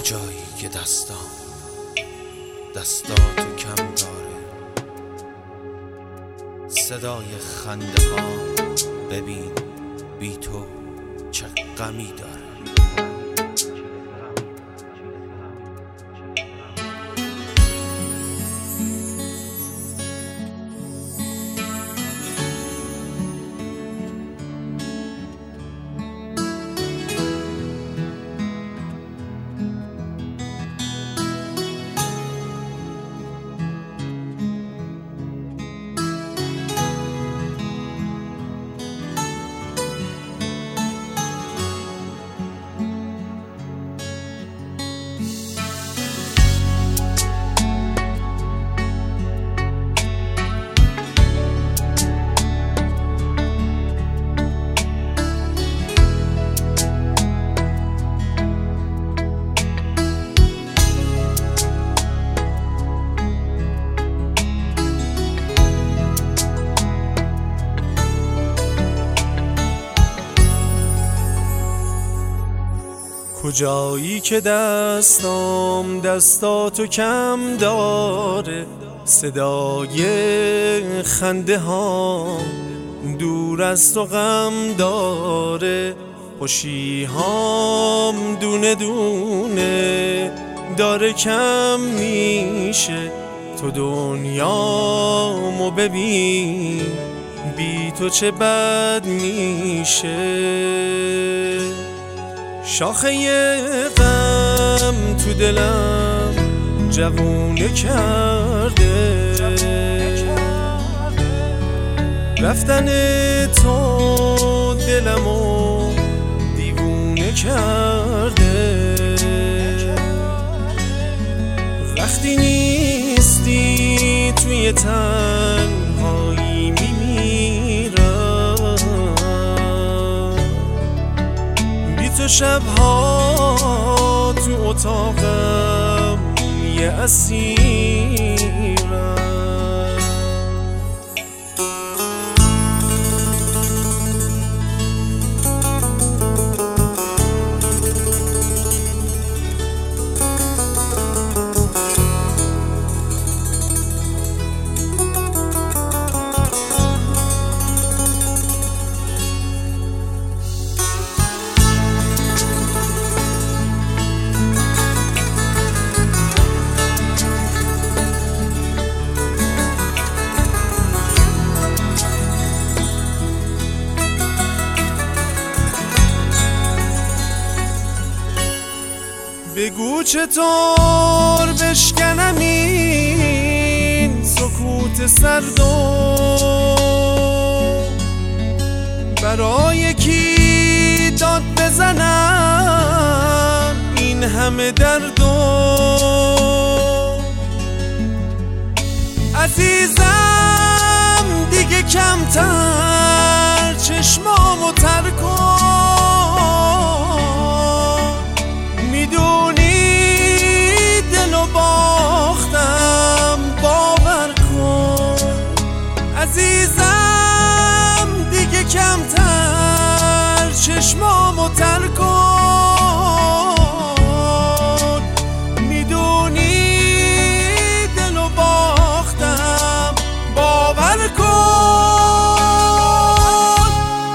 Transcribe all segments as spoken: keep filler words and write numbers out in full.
کجایی که دستام دستاتو کم داره، صدای خنده ها ببین بی تو چه غمی داره. کجایی که دستام دستاتو کم داره، صدای خنده ها دور از تو غم داره، خوشی هام دونه دونه داره کم میشه. تو دنیامو ببین بی تو چه بد میشه. شاخه غم تو دلم جوونه کرده، رفتن تو دلمو دیوونه کرده. وقتی نیستی توی تنهایی میمیرم، بی تو شبها تو اتاقم یه اسیرم. بگو چطور بشکنم این سکوت سردو، برای کی داد بزنم این همه دردو. عزیزم دیگه کمتر چشمامو تر کن، میدونی دلو باختم باور کن. عزیزم دیگه کمتر چشمامو تر کن، میدونی دلو باختم باور کن.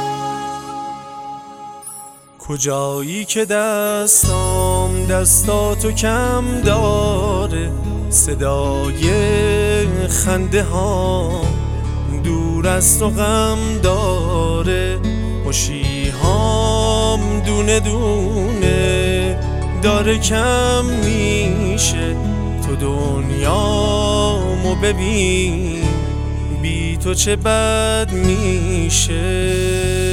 کجایی که دستام دستاتو کم داره، صدای خنده ها دور از تو غم داره، خوشی هام دونه دونه داره کم میشه. تو دنیامو ببین بی تو چه بد میشه.